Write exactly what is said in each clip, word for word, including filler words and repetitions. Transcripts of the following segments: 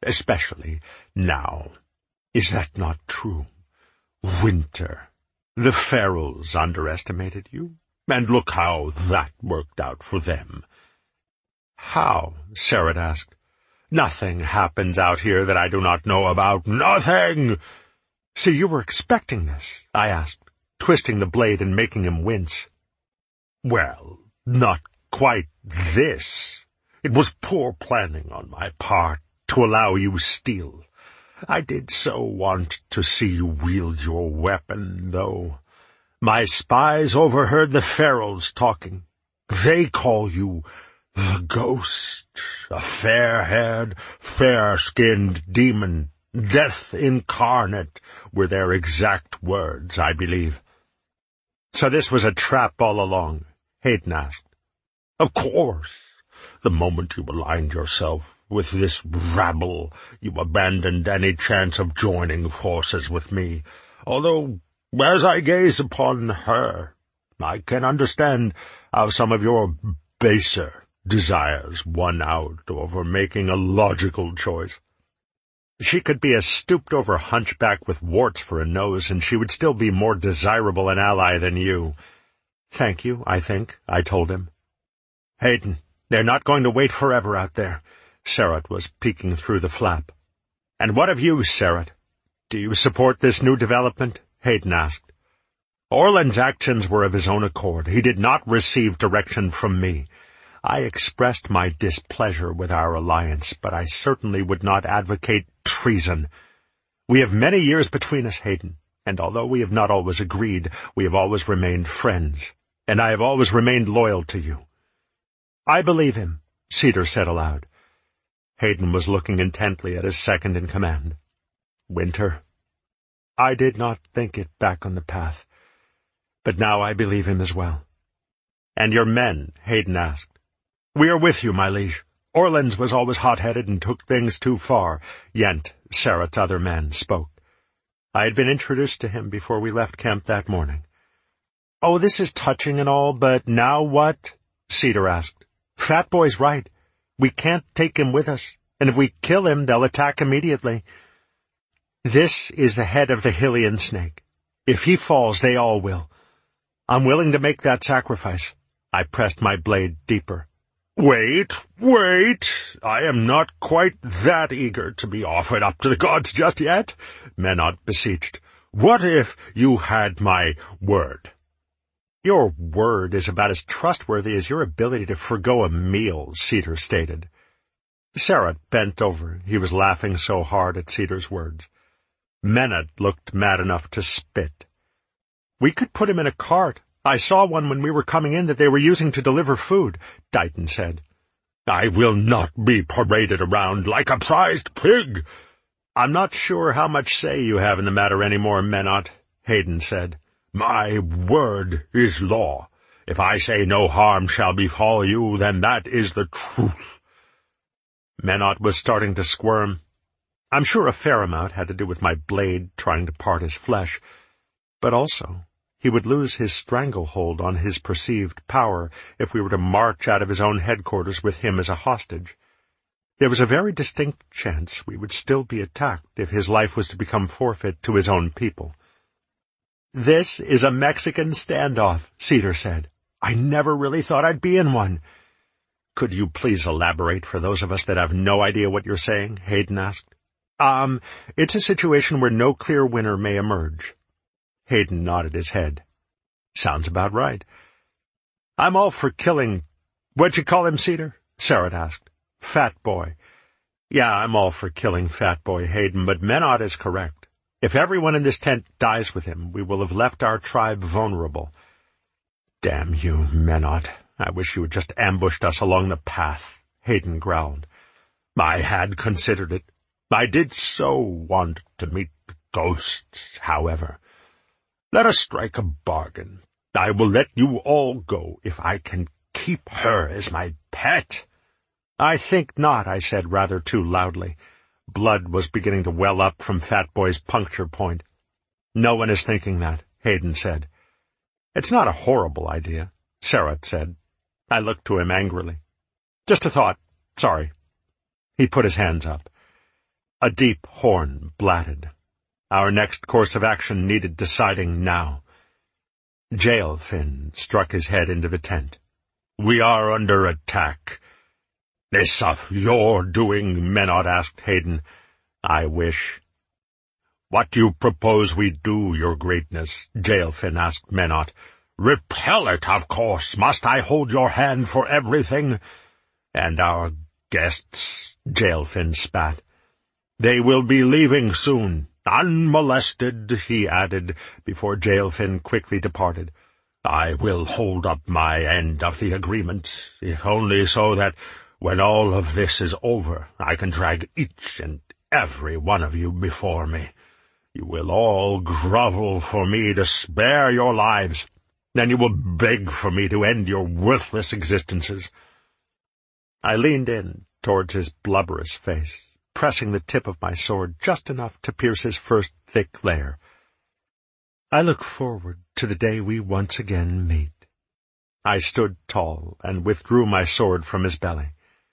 especially now. Is that not true? Winter, the Ferals underestimated you, and look how that worked out for them." "How?" Serret asked. "Nothing happens out here that I do not know about. Nothing!" "So you were expecting this?" I asked, twisting the blade and making him wince. "Well, not quite this. It was poor planning on my part to allow you steal. I did so want to see you wield your weapon, though. My spies overheard the Ferals talking. They call you the Ghost, a fair-haired, fair-skinned demon, death incarnate, were their exact words, I believe." "So this was a trap all along?" Hayden asked. "Of course. The moment you aligned yourself with this rabble, you abandoned any chance of joining forces with me, although, as I gaze upon her, I can understand how some of your baser desires won out over making a logical choice. She could be a stooped-over hunchback with warts for a nose, and she would still be more desirable an ally than you." "Thank you, I think," I told him. "Hayden, they're not going to wait forever out there." Serret was peeking through the flap. "And what of you, Serret? Do you support this new development?" Hayden asked. "Orlan's actions were of his own accord. He did not receive direction from me. I expressed my displeasure with our alliance, but I certainly would not advocate treason. We have many years between us, Hayden, and although we have not always agreed, we have always remained friends, and I have always remained loyal to you." "I believe him," Cedar said aloud. Hayden was looking intently at his second-in-command. "Winter, I did not think it back on the path, but now I believe him as well." "And your men?" Hayden asked. "We are with you, my liege. Orlan's was always hot-headed and took things too far." Yent, Serret's other man, spoke. I had been introduced to him before we left camp that morning. "Oh, this is touching and all, but now what?" Cedar asked. "Fat Boy's right. We can't take him with us, and if we kill him, they'll attack immediately. This is the head of the Hylian snake. If he falls, they all will. I'm willing to make that sacrifice." I pressed my blade deeper. "Wait, wait! I am not quite that eager to be offered up to the gods just yet," Menot beseeched. "What if you had my word?" "Your word is about as trustworthy as your ability to forgo a meal," Cedar stated. Serret bent over. He was laughing so hard at Cedar's words. Menot looked mad enough to spit. "We could put him in a cart. I saw one when we were coming in that they were using to deliver food," Dighton said. "I will not be paraded around like a prized pig." "I'm not sure how much say you have in the matter anymore, Menot," Hayden said. "My word is law. If I say no harm shall befall you, then that is the truth." Menot was starting to squirm. I'm sure a fair amount had to do with my blade trying to part his flesh, but also he would lose his stranglehold on his perceived power if we were to march out of his own headquarters with him as a hostage. There was a very distinct chance we would still be attacked if his life was to become forfeit to his own people. "This is a Mexican standoff," Cedar said. "I never really thought I'd be in one." "Could you please elaborate for those of us that have no idea what you're saying?" Hayden asked. Um, it's a situation where no clear winner may emerge." Hayden nodded his head. "Sounds about right." "I'm all for killing—" "What'd you call him, Cedar?" Serret asked. "Fat Boy." "Yeah, I'm all for killing Fat Boy, Hayden, but Menot is correct. If everyone in this tent dies with him, we will have left our tribe vulnerable." "Damn you, Menot. I wish you had just ambushed us along the path," Hayden growled. "I had considered it. I did so want to meet the ghosts, however. Let us strike a bargain. I will let you all go if I can keep her as my pet." "I think not," I said rather too loudly. Blood was beginning to well up from Fat Boy's puncture point. "No one is thinking that," Hayden said. "It's not a horrible idea," Serret said. I looked to him angrily. "Just a thought. Sorry." He put his hands up. A deep horn blatted. Our next course of action needed deciding now. Jaelfin struck his head into the tent. "We are under attack." "This of your doing?" Menot asked Hayden. "I wish." "What do you propose we do, your greatness?" Jaelfin asked Menot. "Repel it, of course. Must I hold your hand for everything?" "And our guests," Jaelfin spat. "They will be leaving soon, unmolested," he added, before Jaelfin quickly departed. "I will hold up my end of the agreement, if only so that, when all of this is over, I can drag each and every one of you before me. You will all grovel for me to spare your lives. Then you will beg for me to end your worthless existences." I leaned in towards his blubberous face, pressing the tip of my sword just enough to pierce his first thick layer. "I look forward to the day we once again meet." I stood tall and withdrew my sword from his belly.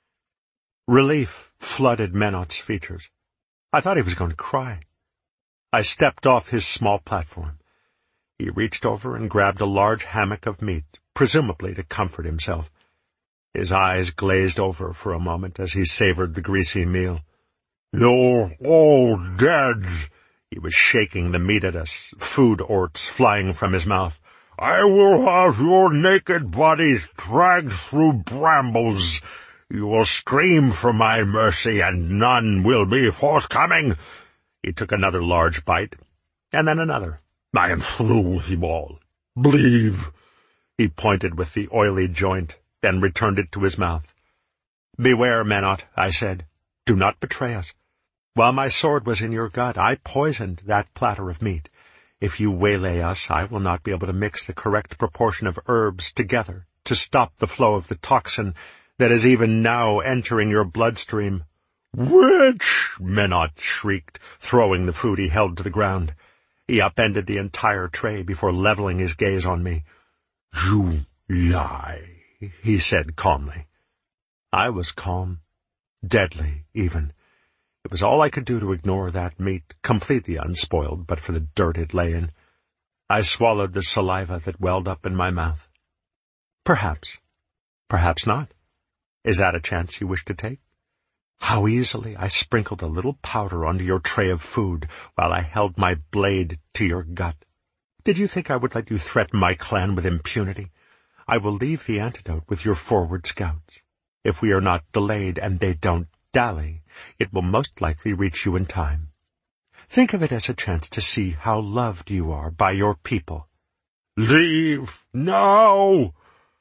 Relief flooded Menot's features. I thought he was going to cry. I stepped off his small platform. He reached over and grabbed a large hammock of meat, presumably to comfort himself. His eyes glazed over for a moment as he savored the greasy meal. "You're all dead." He was shaking the meat at us, food orts flying from his mouth. "I will have your naked bodies dragged through brambles. You will scream for my mercy, and none will be forthcoming." He took another large bite, and then another. "I am through with you all. Leave." He pointed with the oily joint, then returned it to his mouth. "Beware, Menot," I said. "Do not betray us. While my sword was in your gut, I poisoned that platter of meat. If you waylay us, I will not be able to mix the correct proportion of herbs together to stop the flow of the toxin that is even now entering your bloodstream." "Witch!" Menot shrieked, throwing the food he held to the ground. He upended the entire tray before leveling his gaze on me. "You lie," he said calmly. I was calm, deadly even. It was all I could do to ignore that meat, completely unspoiled but for the dirt it lay in. I swallowed the saliva that welled up in my mouth. Perhaps. Perhaps not. Is that a chance you wish to take? How easily I sprinkled a little powder onto your tray of food while I held my blade to your gut. Did you think I would let you threaten my clan with impunity? I will leave the antidote with your forward scouts. If we are not delayed and they don't dally, it will most likely reach you in time. Think of it as a chance to see how loved you are by your people. "Leave now!"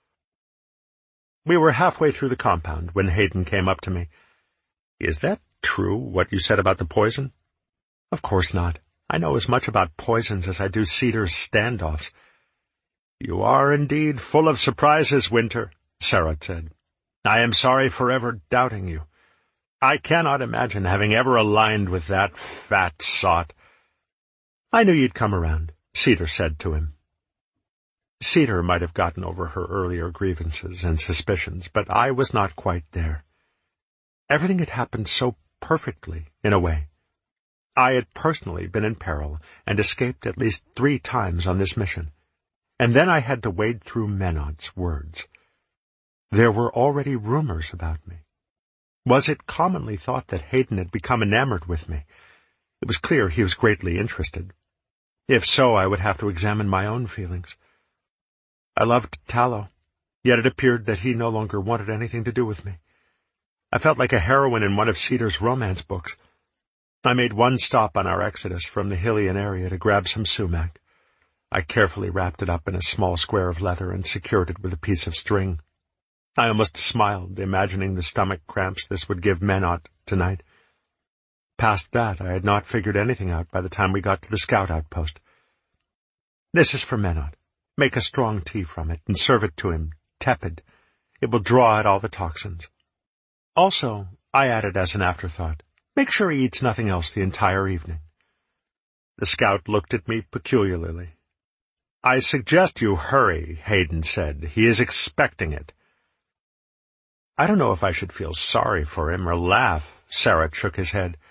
We were halfway through the compound when Hayden came up to me. "Is that true, what you said about the poison?" "Of course not. I know as much about poisons as I do Cedar's standoffs." "You are indeed full of surprises, Winter," Sarah said. "I am sorry for ever doubting you. I cannot imagine having ever aligned with that fat sot." "I knew you'd come around," Cedar said to him. Cedar might have gotten over her earlier grievances and suspicions, but I was not quite there. Everything had happened so perfectly, in a way. I had personally been in peril and escaped at least three times on this mission, and then I had to wade through Menot's words. There were already rumors about me. Was it commonly thought that Hayden had become enamored with me? It was clear he was greatly interested. If so, I would have to examine my own feelings. I loved Tallow, yet it appeared that he no longer wanted anything to do with me. I felt like a heroine in one of Cedar's romance books. I made one stop on our exodus from the Hylian area to grab some sumac. I carefully wrapped it up in a small square of leather and secured it with a piece of string. I almost smiled, imagining the stomach cramps this would give Menot tonight. Past that, I had not figured anything out by the time we got to the scout outpost. "This is for Menot. Make a strong tea from it and serve it to him, tepid. It will draw out all the toxins. Also," I added as an afterthought, "make sure he eats nothing else the entire evening." The scout looked at me peculiarly. "I suggest you hurry," Hayden said. "He is expecting it." I don't know if I should feel sorry for him or laugh. Sarah shook his head.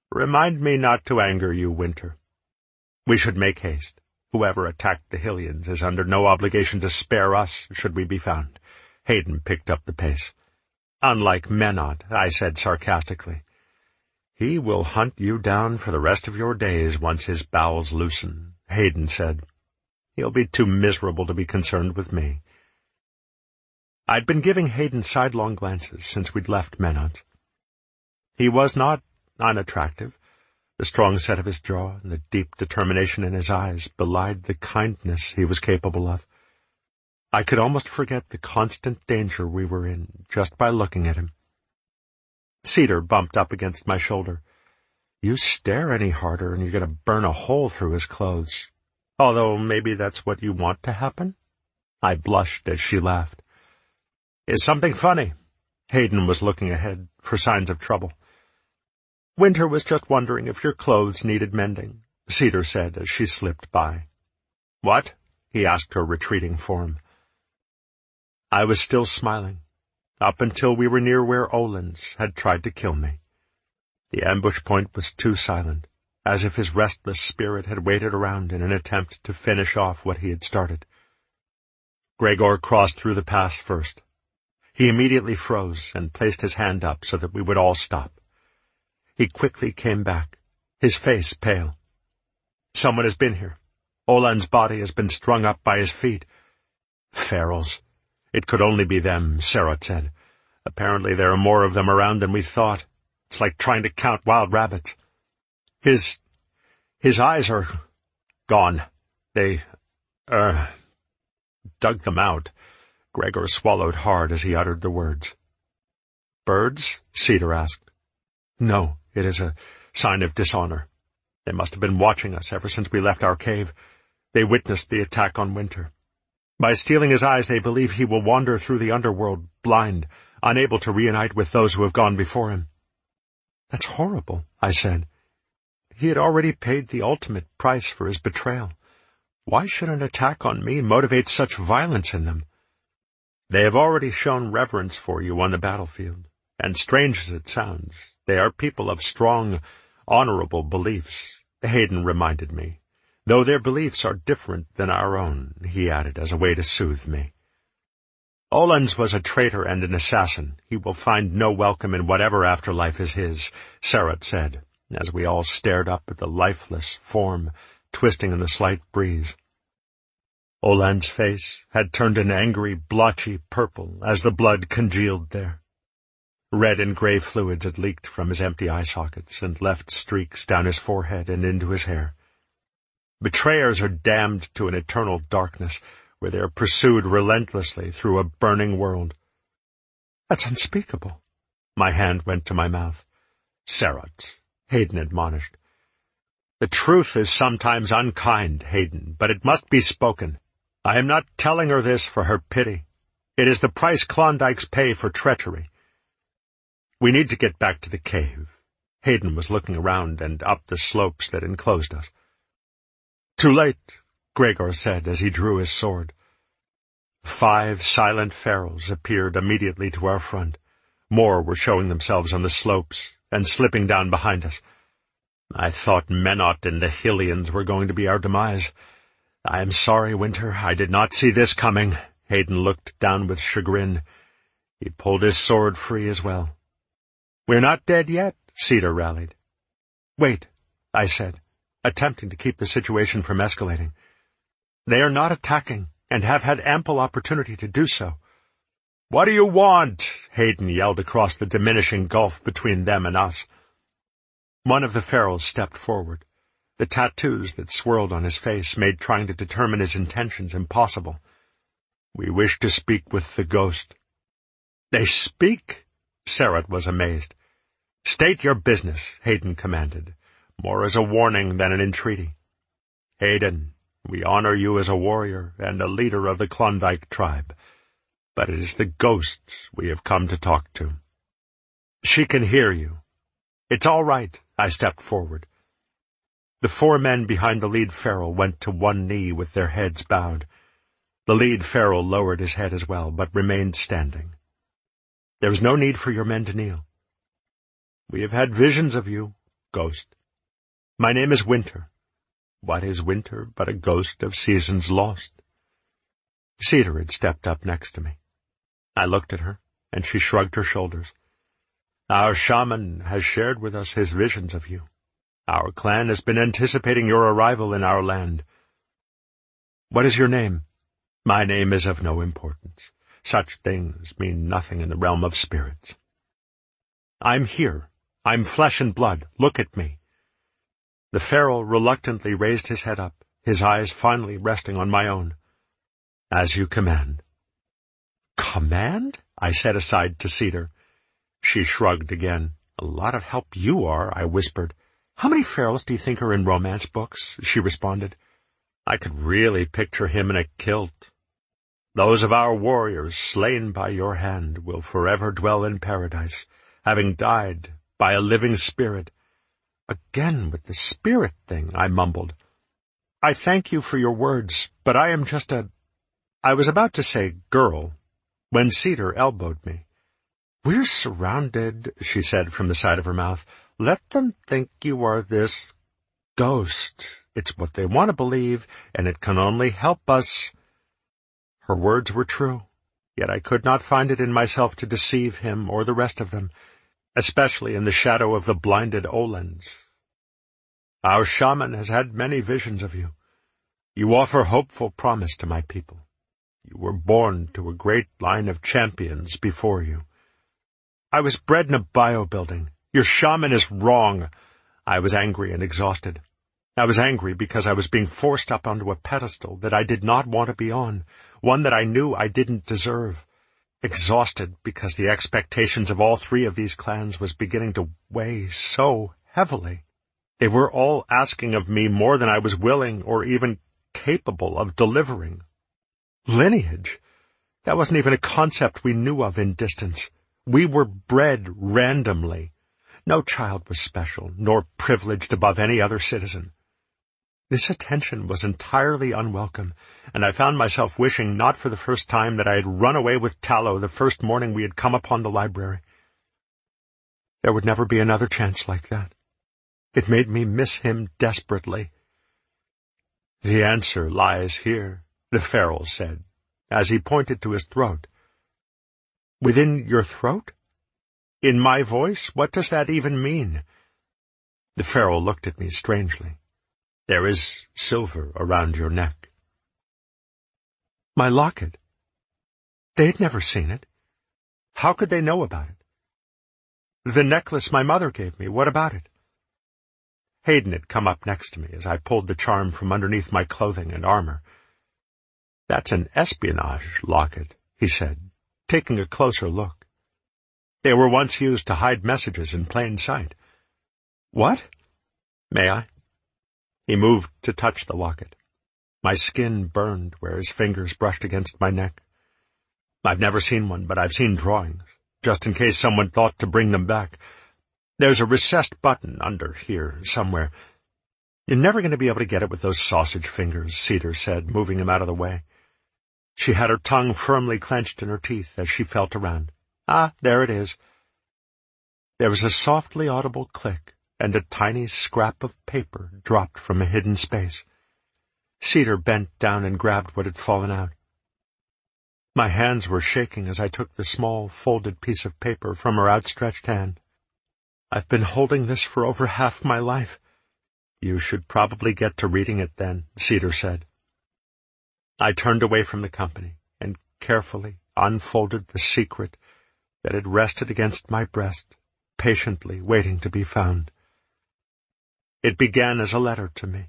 Remind me not to anger you, Winter. We should make haste. Whoever attacked the Hylians is under no obligation to spare us, should we be found. Hayden picked up the pace. Unlike Menot, I said sarcastically. He will hunt you down for the rest of your days once his bowels loosen, Hayden said. He'll be too miserable to be concerned with me. I'd been giving Hayden sidelong glances since we'd left Menot. He was not unattractive. The strong set of his jaw and the deep determination in his eyes belied the kindness he was capable of. I could almost forget the constant danger we were in just by looking at him. Cedar bumped up against my shoulder. You stare any harder and you're going to burn a hole through his clothes. Although maybe that's what you want to happen? I blushed as she laughed. Is something funny? Hayden was looking ahead for signs of trouble. Winter was just wondering if your clothes needed mending, Cedar said as she slipped by. What? He asked her retreating form. I was still smiling, up until we were near where Olens had tried to kill me. The ambush point was too silent, as if his restless spirit had waited around in an attempt to finish off what he had started. Gregor crossed through the pass first. He immediately froze and placed his hand up so that we would all stop. He quickly came back, his face pale. Someone has been here. Olan's body has been strung up by his feet. Ferals. It could only be them, Serot said. Apparently there are more of them around than we thought. It's like trying to count wild rabbits. His... his eyes are... gone. They... er... dug them out. Gregor swallowed hard as he uttered the words. Birds? Cedar asked. No, it is a sign of dishonor. They must have been watching us ever since we left our cave. They witnessed the attack on Winter. By stealing his eyes, they believe he will wander through the underworld, blind, unable to reunite with those who have gone before him. That's horrible, I said. He had already paid the ultimate price for his betrayal. Why should an attack on me motivate such violence in them? They have already shown reverence for you on the battlefield, and strange as it sounds, they are people of strong, honorable beliefs, Hayden reminded me. Though their beliefs are different than our own, he added as a way to soothe me. Olens was a traitor and an assassin. He will find no welcome in whatever afterlife is his, Serot said, as we all stared up at the lifeless form twisting in the slight breeze. Olan's face had turned an angry, blotchy purple as the blood congealed there. Red and gray fluids had leaked from his empty eye sockets and left streaks down his forehead and into his hair. Betrayers are damned to an eternal darkness, where they are pursued relentlessly through a burning world. That's unspeakable. My hand went to my mouth. Serot, Hayden admonished. The truth is sometimes unkind, Hayden, but it must be spoken. I am not telling her this for her pity. It is the price Klondikes pay for treachery. We need to get back to the cave. Hayden was looking around and up the slopes that enclosed us. Too late, Gregor said as he drew his sword. Five silent ferals appeared immediately to our front. More were showing themselves on the slopes and slipping down behind us. I thought Menot and the Hylians were going to be our demise. I am sorry, Winter, I did not see this coming. Hayden looked down with chagrin. He pulled his sword free as well. We're not dead yet, Cedar rallied. Wait, I said, attempting to keep the situation from escalating. They are not attacking, and have had ample opportunity to do so. What do you want? Hayden yelled across the diminishing gulf between them and us. One of the ferals stepped forward. The tattoos that swirled on his face made trying to determine his intentions impossible. We wish to speak with the ghost. They speak? Serot was amazed. State your business, Hayden commanded, more as a warning than an entreaty. Hayden, we honor you as a warrior and a leader of the Klondike tribe, but it is the ghosts we have come to talk to. She can hear you. It's all right, I stepped forward. The four men behind the lead feral went to one knee with their heads bowed. The lead feral lowered his head as well, but remained standing. There was no need for your men to kneel. We have had visions of you, ghost. My name is Winter. What is winter but a ghost of seasons lost? Cedar had stepped up next to me. I looked at her, and she shrugged her shoulders. Our shaman has shared with us his visions of you. Our clan has been anticipating your arrival in our land. What is your name? My name is of no importance. Such things mean nothing in the realm of spirits. I'm here. I'm flesh and blood. Look at me. The Pharaoh reluctantly raised his head up, his eyes finally resting on my own. As you command. Command? I said aside to Cedar. She shrugged again. A lot of help you are, I whispered. How many pharaohs do you think are in romance books? She responded. I could really picture him in a kilt. Those of our warriors slain by your hand will forever dwell in paradise, having died by a living spirit. Again with the spirit thing, I mumbled. I thank you for your words, but I am just a... I was about to say girl, when Cedar elbowed me. We're surrounded, she said from the side of her mouth. Let them think you are this ghost. It's what they want to believe, and it can only help us. Her words were true, yet I could not find it in myself to deceive him or the rest of them, especially in the shadow of the blinded Olens. Our shaman has had many visions of you. You offer hopeful promise to my people. You were born to a great line of champions before you. I was bred in a bio-building. Your shaman is wrong. I was angry and exhausted. I was angry because I was being forced up onto a pedestal that I did not want to be on, one that I knew I didn't deserve. Exhausted because the expectations of all three of these clans was beginning to weigh so heavily. They were all asking of me more than I was willing or even capable of delivering. Lineage? That wasn't even a concept we knew of in distance. We were bred randomly. No child was special, nor privileged above any other citizen. This attention was entirely unwelcome, and I found myself wishing not for the first time that I had run away with Tallow the first morning we had come upon the library. There would never be another chance like that. It made me miss him desperately. The answer lies here, the Pharaoh said, as he pointed to his throat. Within your throat? In my voice? What does that even mean? The Pharaoh looked at me strangely. There is silver around your neck. My locket. They had never seen it. How could they know about it? The necklace my mother gave me, what about it? Hayden had come up next to me as I pulled the charm from underneath my clothing and armor. That's an espionage locket, he said, taking a closer look. They were once used to hide messages in plain sight. What? May I? He moved to touch the locket. My skin burned where his fingers brushed against my neck. I've never seen one, but I've seen drawings, just in case someone thought to bring them back. There's a recessed button under here somewhere. You're never going to be able to get it with those sausage fingers, Cedar said, moving him out of the way. She had her tongue firmly clenched in her teeth as she felt around. Ah, there it is. There was a softly audible click, and a tiny scrap of paper dropped from a hidden space. Cedar bent down and grabbed what had fallen out. My hands were shaking as I took the small, folded piece of paper from her outstretched hand. I've been holding this for over half my life. You should probably get to reading it then, Cedar said. I turned away from the company and carefully unfolded the secret that had rested against my breast, patiently waiting to be found. It began as a letter to me.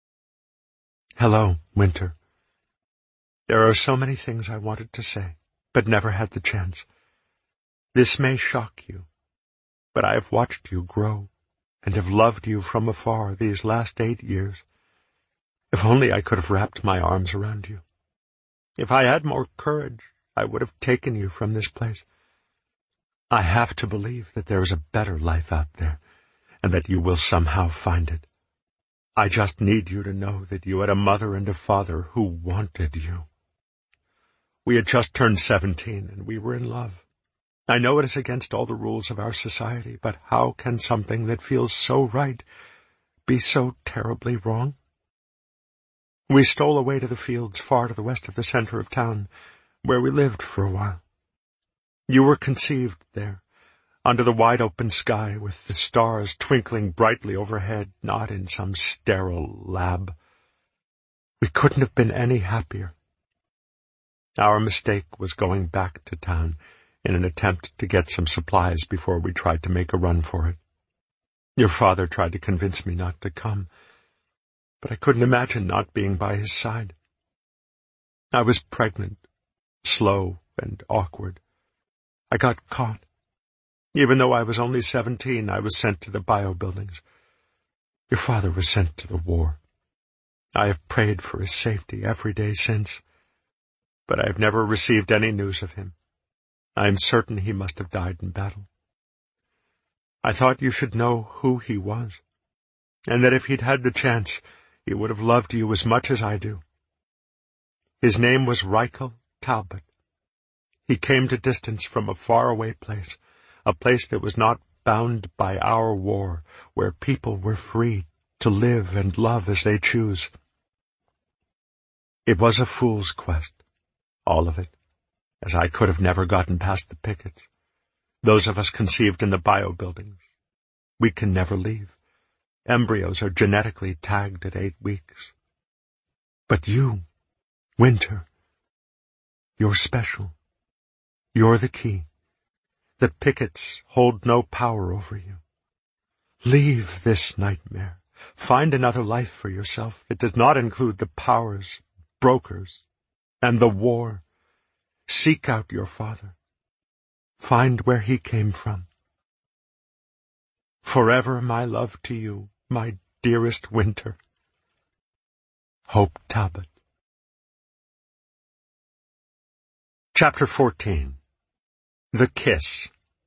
Hello, Winter. There are so many things I wanted to say, but never had the chance. This may shock you, but I have watched you grow and have loved you from afar these last eight years. If only I could have wrapped my arms around you. If I had more courage, I would have taken you from this place. I have to believe that there is a better life out there, and that you will somehow find it. I just need you to know that you had a mother and a father who wanted you. We had just turned seventeen, and we were in love. I know it is against all the rules of our society, but how can something that feels so right be so terribly wrong? We stole away to the fields far to the west of the center of town, where we lived for a while. You were conceived there, under the wide-open sky, with the stars twinkling brightly overhead, not in some sterile lab. We couldn't have been any happier. Our mistake was going back to town in an attempt to get some supplies before we tried to make a run for it. Your father tried to convince me not to come, but I couldn't imagine not being by his side. I was pregnant, slow and awkward. I got caught. Even though I was only seventeen, I was sent to the bio buildings. Your father was sent to the war. I have prayed for his safety every day since, but I have never received any news of him. I am certain he must have died in battle. I thought you should know who he was, and that if he'd had the chance, he would have loved you as much as I do. His name was Reichel Talbot. He came to distance from a faraway place, a place that was not bound by our war, where people were free to live and love as they choose. It was a fool's quest, all of it, as I could have never gotten past the pickets. Those of us conceived in the bio buildings. We can never leave. Embryos are genetically tagged at eight weeks. But you, Winter, you're special. You're the key. The pickets hold no power over you. Leave this nightmare. Find another life for yourself that does not include the powers, brokers, and the war. Seek out your father. Find where he came from. Forever my love to you, my dearest Winter. Hope Talbot. Chapter fourteen. The Kiss.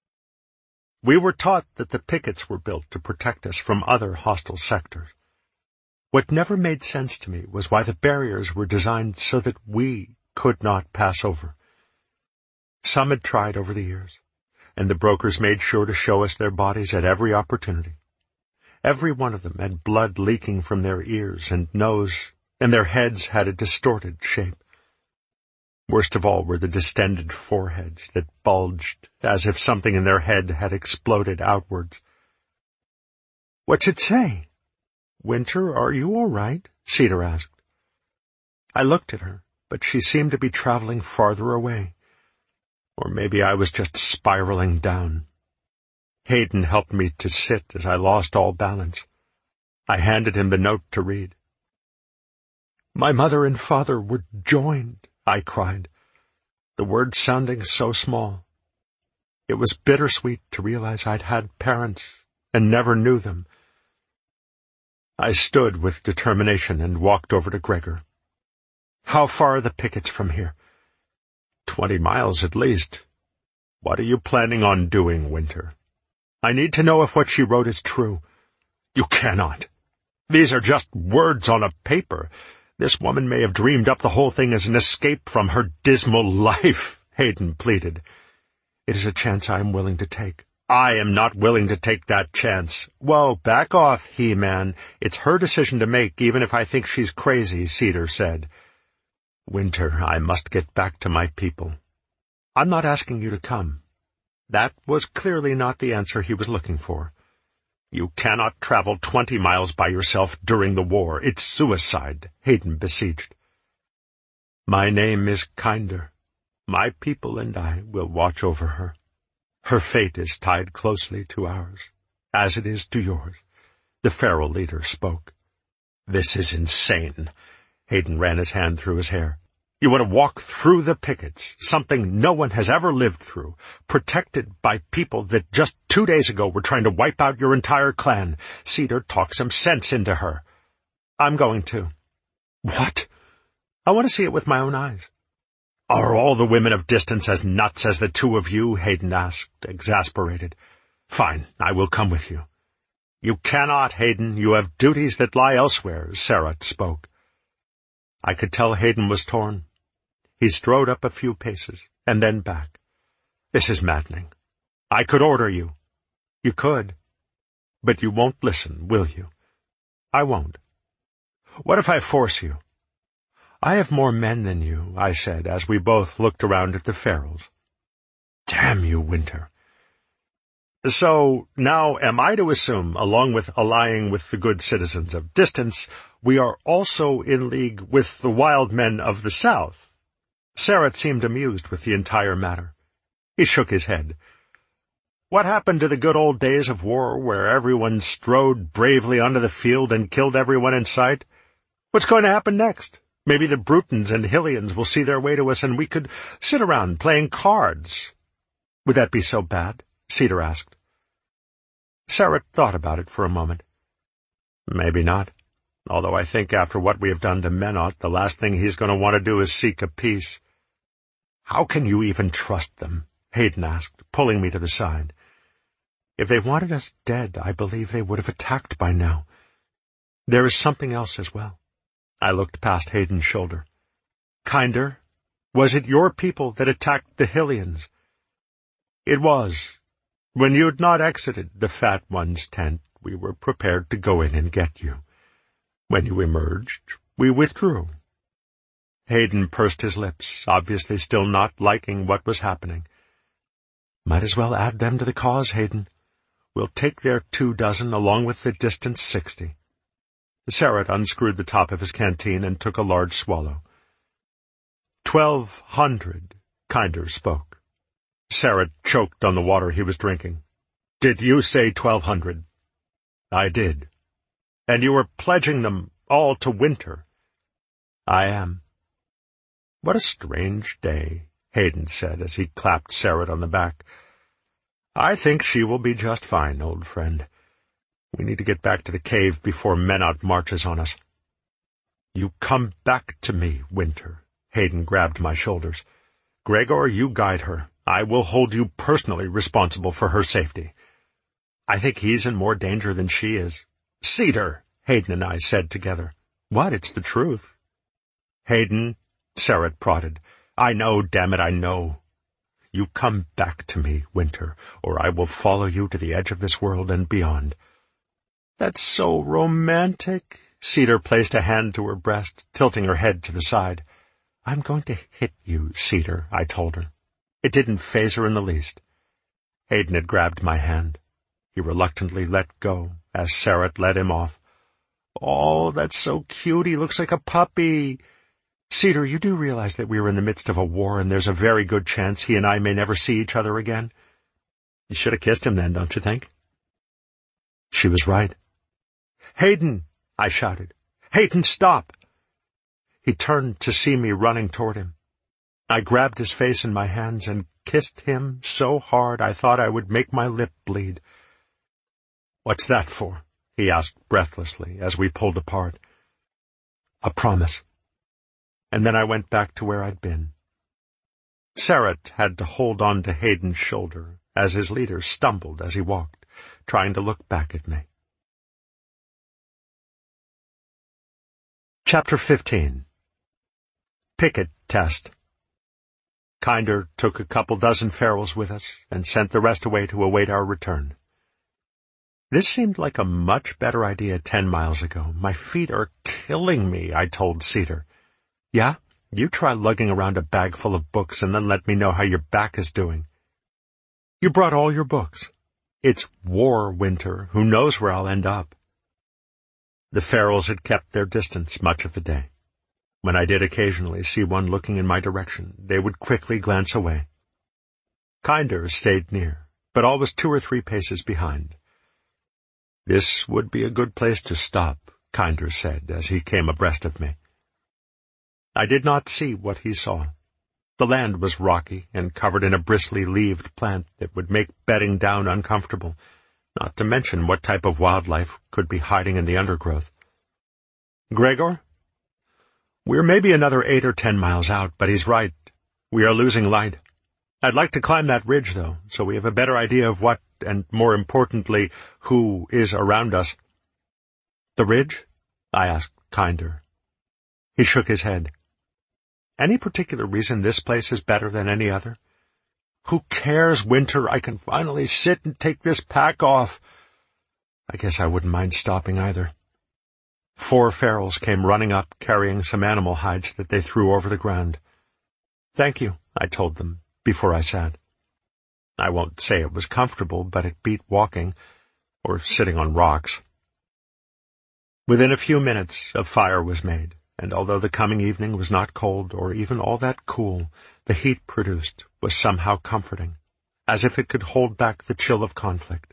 We were taught that the pickets were built to protect us from other hostile sectors. What never made sense to me was why the barriers were designed so that we could not pass over. Some had tried over the years, and the brokers made sure to show us their bodies at every opportunity. Every one of them had blood leaking from their ears and nose, and their heads had a distorted shape. Worst of all were the distended foreheads that bulged as if something in their head had exploded outwards. "What's it say?" "Winter, are you all right?" Cedar asked. I looked at her, but she seemed to be traveling farther away. Or maybe I was just spiraling down. Hayden helped me to sit as I lost all balance. I handed him the note to read. "My mother and father were joined," I cried, the words sounding so small. It was bittersweet to realize I'd had parents and never knew them. I stood with determination and walked over to Gregor. "How far are the pickets from here?" Twenty miles at least. "What are you planning on doing, Winter?" "I need to know if what she wrote is true." "You cannot. These are just words on a paper. This woman may have dreamed up the whole thing as an escape from her dismal life," Hayden pleaded. "It is a chance I am willing to take." "I am not willing to take that chance." "Whoa, back off, He-Man. It's her decision to make, even if I think she's crazy," Cedar said. "Winter, I must get back to my people." "I'm not asking you to come." That was clearly not the answer he was looking for. "You cannot travel twenty miles by yourself during the war. It's suicide," Hayden besieged. "My name is Kinder. My people and I will watch over her. Her fate is tied closely to ours, as it is to yours." The feral leader spoke. "This is insane." Hayden ran his hand through his hair. "You want to walk through the pickets, something no one has ever lived through, protected by people that just two days ago were trying to wipe out your entire clan. Cedar, talk some sense into her." "I'm going to." "What?" "I want to see it with my own eyes." "Are all the women of distance as nuts as the two of you?" Hayden asked, exasperated. "Fine, I will come with you." "You cannot, Hayden. You have duties that lie elsewhere," Sarah spoke. I could tell Hayden was torn. He strode up a few paces, and then back. This is maddening. I could order you. You could. But you won't listen, will you? I won't. What if I force you? I have more men than you, I said, as we both looked around at the Ferrells. Damn you, Winter. So, now am I to assume, along with allying with the good citizens of Distance, we are also in league with the wild men of the South? Sareth seemed amused with the entire matter. He shook his head. What happened to the good old days of war where everyone strode bravely onto the field and killed everyone in sight? What's going to happen next? Maybe the Brutons and Hillians will see their way to us and we could sit around playing cards. Would that be so bad? Cedar asked. Sareth thought about it for a moment. Maybe not, although I think after what we have done to Menot, the last thing he's going to want to do is seek a peace. How can you even trust them? Hayden asked, pulling me to the side. If they wanted us dead, I believe they would have attacked by now. There is something else as well. I looked past Hayden's shoulder. Kinder, was it your people that attacked the Hillians? It was. When you had not exited the Fat One's tent, we were prepared to go in and get you. When you emerged, we withdrew. Hayden pursed his lips, obviously still not liking what was happening. Might as well add them to the cause, Hayden. We'll take their two dozen along with the distant sixty. Sareth unscrewed the top of his canteen and took a large swallow. Twelve hundred, Kinder spoke. Sareth choked on the water he was drinking. Did you say twelve hundred? I did. And you were pledging them all to Winter? I am. What a strange day, Hayden said as he clapped Sareth on the back. I think she will be just fine, old friend. We need to get back to the cave before Menot marches on us. You come back to me, Winter. Hayden grabbed my shoulders. Gregor, you guide her. I will hold you personally responsible for her safety. I think he's in more danger than she is. Cedar, Hayden and I said together. What? It's the truth. Hayden, Sareth prodded. I know, damn it, I know. You come back to me, Winter, or I will follow you to the edge of this world and beyond. That's so romantic. Cedar placed a hand to her breast, tilting her head to the side. I'm going to hit you, Cedar, I told her. It didn't faze her in the least. Hayden had grabbed my hand. He reluctantly let go as Sareth led him off. Oh, that's so cute. He looks like a puppy. Cedar, you do realize that we are in the midst of a war and there's a very good chance he and I may never see each other again? You should have kissed him then, don't you think? She was right. Hayden, I shouted. Hayden, stop! He turned to see me running toward him. I grabbed his face in my hands and kissed him so hard I thought I would make my lip bleed. What's that for? He asked breathlessly as we pulled apart. A promise. And then I went back to where I'd been. Sareth had to hold on to Hayden's shoulder as his leader stumbled as he walked, trying to look back at me. Chapter fifteen. Picket Test. Kinder took a couple dozen Ferrells with us and sent the rest away to await our return. This seemed like a much better idea ten miles ago. My feet are killing me, I told Cedar. Yeah, you try lugging around a bag full of books and then let me know how your back is doing. You brought all your books. It's war, Winter. Who knows where I'll end up? The Ferrells had kept their distance much of the day. When I did occasionally see one looking in my direction, they would quickly glance away. Kinder stayed near, but always two or three paces behind. This would be a good place to stop, Kinder said as he came abreast of me. I did not see what he saw. The land was rocky and covered in a bristly leaved plant that would make bedding down uncomfortable, not to mention what type of wildlife could be hiding in the undergrowth. Gregor? We're maybe another eight or ten miles out, but he's right. We are losing light. I'd like to climb that ridge, though, so we have a better idea of what, and more importantly, who is around us. The ridge? I asked Kinder. He shook his head. Any particular reason this place is better than any other? Who cares, Winter? I can finally sit and take this pack off. I guess I wouldn't mind stopping either. Four ferals came running up, carrying some animal hides that they threw over the ground. Thank you, I told them, before I sat. I won't say it was comfortable, but it beat walking, or sitting on rocks. Within a few minutes, a fire was made, and although the coming evening was not cold or even all that cool, the heat produced was somehow comforting, as if it could hold back the chill of conflict.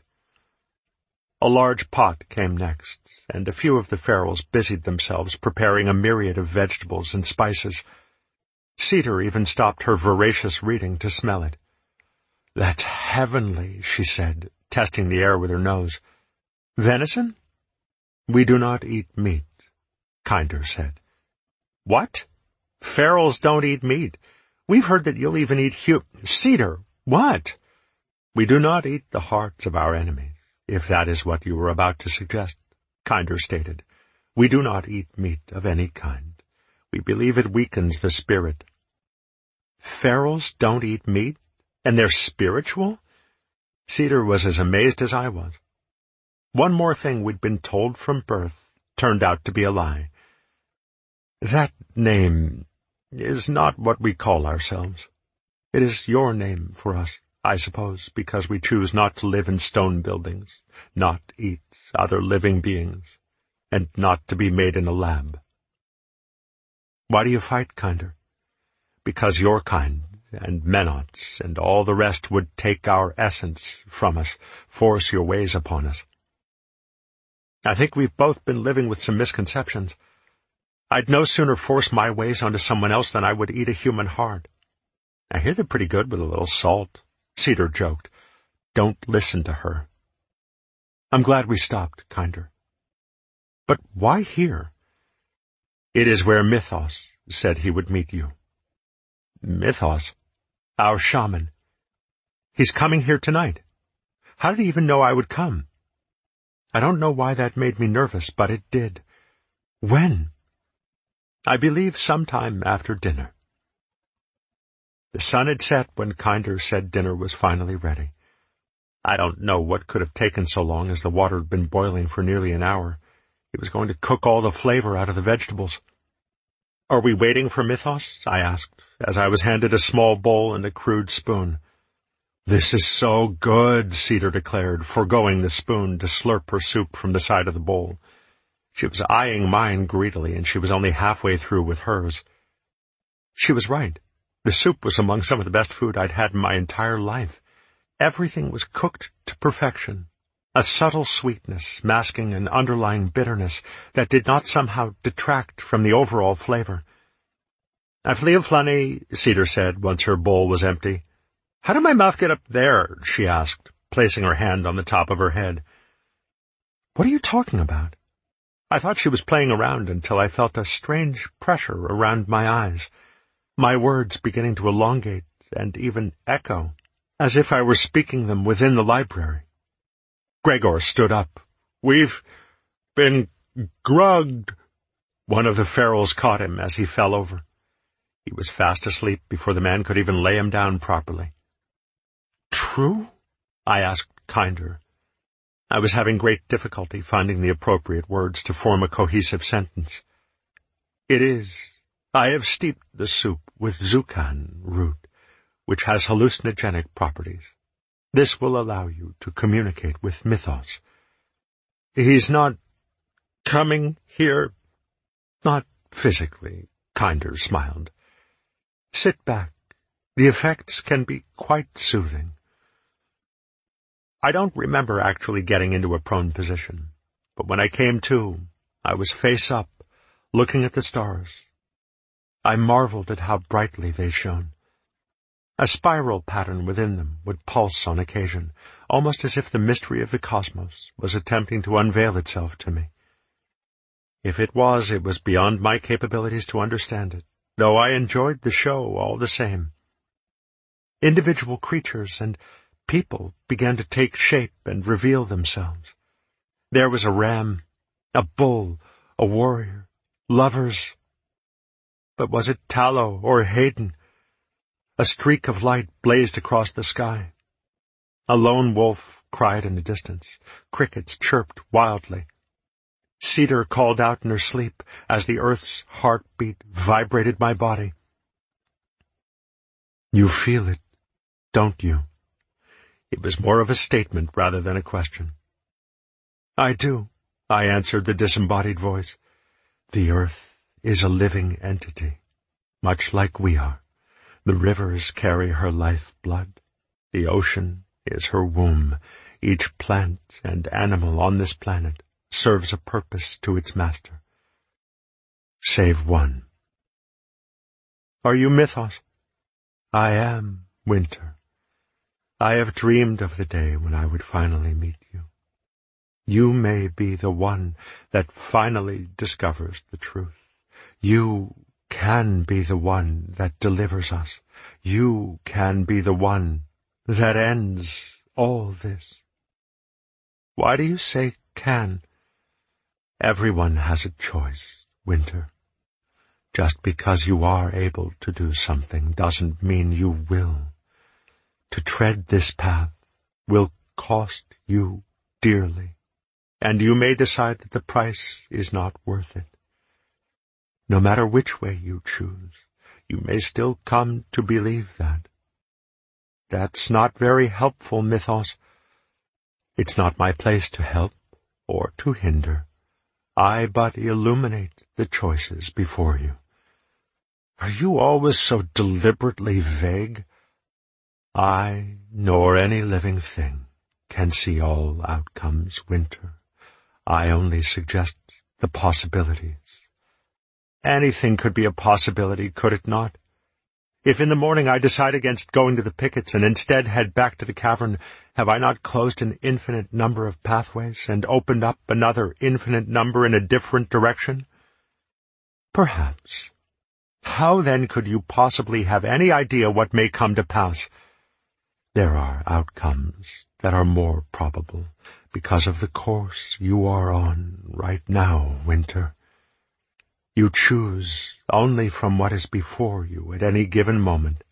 A large pot came next, and a few of the ferals busied themselves preparing a myriad of vegetables and spices. Cedar even stopped her voracious reading to smell it. "That's heavenly," she said, testing the air with her nose. "Venison?" "We do not eat meat," Kinder said. "What? Ferals don't eat meat. We've heard that you'll even eat hu- Cedar, what?" "We do not eat the hearts of our enemies, if that is what you were about to suggest," Kinder stated. "We do not eat meat of any kind. We believe it weakens the spirit." "Ferals don't eat meat? And they're spiritual?" Cedar was as amazed as I was. One more thing we'd been told from birth turned out to be a lie. "That name is not what we call ourselves. It is your name for us, I suppose, because we choose not to live in stone buildings, not eat other living beings, and not to be made in a lab." "Why do you fight, Kinder?" "Because your kind, and Menots, and all the rest would take our essence from us, force your ways upon us." "I think we've both been living with some misconceptions. I'd no sooner force my ways onto someone else than I would eat a human heart. I hear they're pretty good with a little salt," Cedar joked. "Don't listen to her." "I'm glad we stopped, Kinder." "But why here?" "It is where Mythos said he would meet you." "Mythos?" "Our shaman. He's coming here tonight. How did he even know I would come?" I don't know why that made me nervous, but it did. "When?" "I believe sometime after dinner." The sun had set when Kinder said dinner was finally ready. I don't know what could have taken so long, as the water had been boiling for nearly an hour. It was going to cook all the flavor out of the vegetables. "Are we waiting for Mythos?" I asked, as I was handed a small bowl and a crude spoon. "This is so good," Cedar declared, foregoing the spoon to slurp her soup from the side of the bowl. She was eyeing mine greedily, and she was only halfway through with hers. She was right. The soup was among some of the best food I'd had in my entire life. Everything was cooked to perfection, a subtle sweetness masking an underlying bitterness that did not somehow detract from the overall flavor. "I flee of Flunny," Cedar said, once her bowl was empty. "How did my mouth get up there?" she asked, placing her hand on the top of her head. "What are you talking about?" I thought she was playing around until I felt a strange pressure around my eyes, my words beginning to elongate and even echo, as if I were speaking them within the library. Gregor stood up. "We've been grugged." One of the ferals caught him as he fell over. He was fast asleep before the man could even lay him down properly. "True?" I asked Kinder. I was having great difficulty finding the appropriate words to form a cohesive sentence. "It is. I have steeped the soup with zucan root, which has hallucinogenic properties. This will allow you to communicate with Mythos." "He's not coming here?" "Not physically," Kinder smiled. "Sit back. The effects can be quite soothing." I don't remember actually getting into a prone position, but when I came to, I was face up, looking at the stars. I marveled at how brightly they shone. A spiral pattern within them would pulse on occasion, almost as if the mystery of the cosmos was attempting to unveil itself to me. If it was, it was beyond my capabilities to understand it, though I enjoyed the show all the same. Individual creatures and people began to take shape and reveal themselves. There was a ram, a bull, a warrior, lovers. But was it Tallow or Hayden? A streak of light blazed across the sky. A lone wolf cried in the distance. Crickets chirped wildly. Cedar called out in her sleep as the earth's heartbeat vibrated my body. You feel it, don't you? It was more of a statement rather than a question. I do, I answered the disembodied voice. The earth is a living entity, much like we are. The rivers carry her life-blood. The ocean is her womb. Each plant and animal on this planet serves a purpose to its master. Save one. Are you Mythos? I am Winter. I have dreamed of the day when I would finally meet you. You may be the one that finally discovers the truth. You can be the one that delivers us. You can be the one that ends all this. Why do you say can? Everyone has a choice, Winter. Just because you are able to do something doesn't mean you will. To tread this path will cost you dearly, and you may decide that the price is not worth it. No matter which way you choose, you may still come to believe that. That's not very helpful, Mythos. It's not my place to help or to hinder. I but illuminate the choices before you. Are you always so deliberately vague? I, nor any living thing, can see all outcomes, Winter. I only suggest the possibilities. Anything could be a possibility, could it not? If in the morning I decide against going to the pickets and instead head back to the cavern, have I not closed an infinite number of pathways and opened up another infinite number in a different direction? Perhaps. How then could you possibly have any idea what may come to pass? There are outcomes that are more probable because of the course you are on right now, Winter. You choose only from what is before you at any given moment.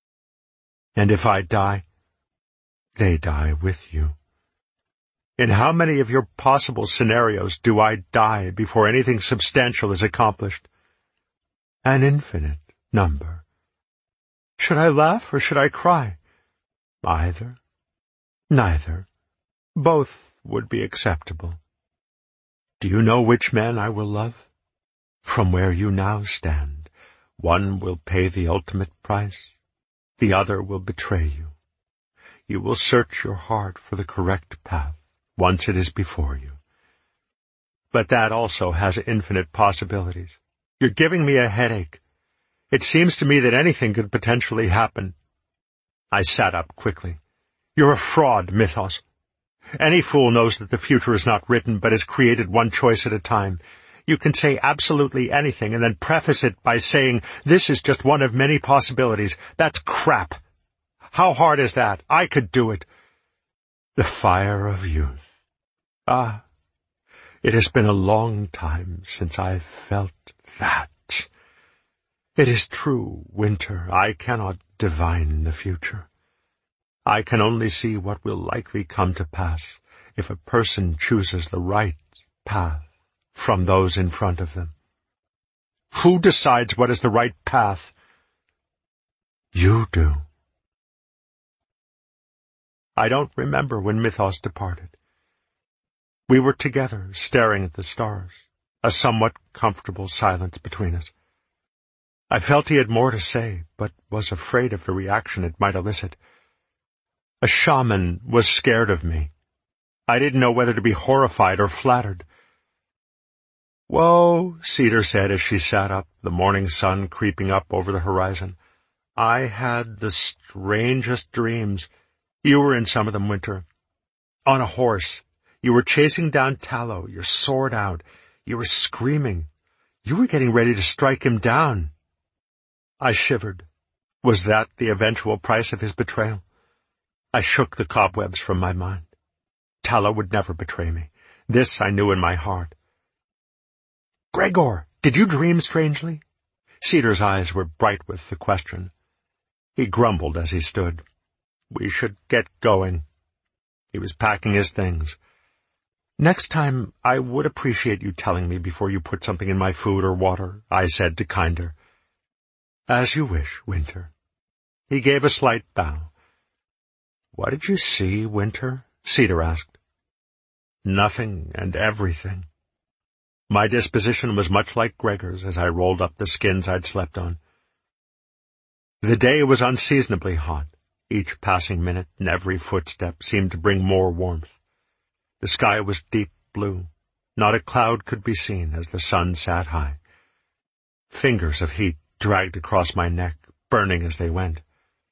And if I die, they die with you. In how many of your possible scenarios do I die before anything substantial is accomplished? An infinite number. Should I laugh or should I cry? Either. Neither. Both would be acceptable. Do you know which man I will love? From where you now stand, one will pay the ultimate price, the other will betray you. You will search your heart for the correct path once it is before you. But that also has infinite possibilities. You're giving me a headache. It seems to me that anything could potentially happen. I sat up quickly. You're a fraud, Mythos. Any fool knows that the future is not written, but is created one choice at a time. You can say absolutely anything and then preface it by saying, this is just one of many possibilities. That's crap. How hard is that? I could do it. The fire of youth. Ah, it has been a long time since I've felt that. It is true, Winter, I cannot divine the future. I can only see what will likely come to pass if a person chooses the right path from those in front of them. Who decides what is the right path? You do. I don't remember when Mythos departed. We were together, staring at the stars, a somewhat comfortable silence between us. I felt he had more to say, but was afraid of the reaction it might elicit. A shaman was scared of me. I didn't know whether to be horrified or flattered. Whoa, Cedar said as she sat up, the morning sun creeping up over the horizon. I had the strangest dreams. You were in some of them, Winter. On a horse. You were chasing down Tallow, your sword out. You were screaming. You were getting ready to strike him down. I shivered. Was that the eventual price of his betrayal? I shook the cobwebs from my mind. Tallow would never betray me. This I knew in my heart. Gregor, did you dream strangely? Cedar's eyes were bright with the question. He grumbled as he stood. We should get going. He was packing his things. Next time, I would appreciate you telling me before you put something in my food or water, I said to Kinder. As you wish, Winter. He gave a slight bow. What did you see, Winter? Cedar asked. Nothing and everything. My disposition was much like Gregor's as I rolled up the skins I'd slept on. The day was unseasonably hot. Each passing minute and every footstep seemed to bring more warmth. The sky was deep blue. Not a cloud could be seen as the sun sat high. Fingers of heat dragged across my neck, burning as they went.